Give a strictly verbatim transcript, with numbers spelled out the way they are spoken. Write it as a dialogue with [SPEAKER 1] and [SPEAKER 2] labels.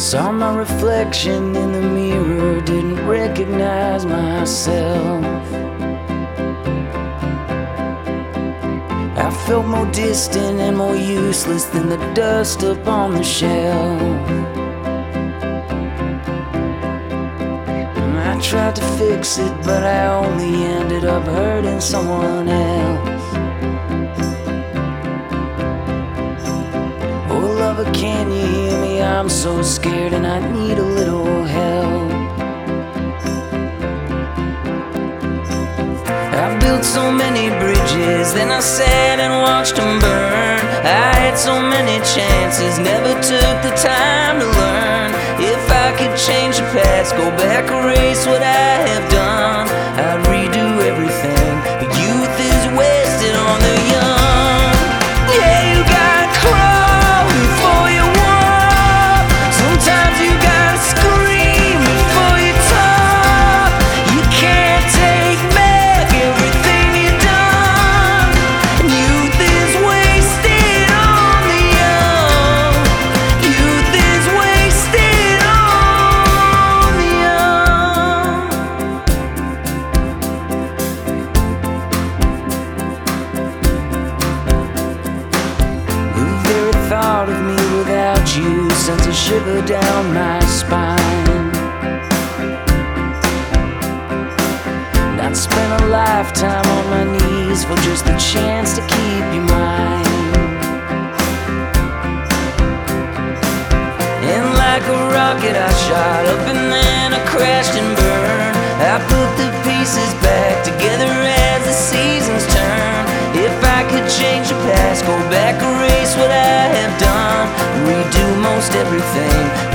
[SPEAKER 1] Saw my reflection in the mirror, didn't recognize myself. I felt more distant and more useless than the dust upon the shelf. I tried to fix it, but I only ended up hurting someone else. Oh lover, can you hear me? I'm so scared and I need a little help. I built so many bridges, then I sat and watched them burn. I had so many chances, never took the time to learn. If I could change the past, go back, erase what I have done, I'd redo everything. But youth is wasted on the young. Yeah, you gotta crawl before you walk. Sometimes you gotta scream before you talk. You can't take back everything you've done. Youth is wasted on the young. Youth is wasted on the young. The very thought of me without you sends a shiver down my spine. And I'd spend a lifetime on my knees for just the chance to keep you mine. And like a rocket I shot up and then I crashed and burned. I put the pieces back together as the seasons turn. If I could change the past, go back, erase what I have done, redo most everything.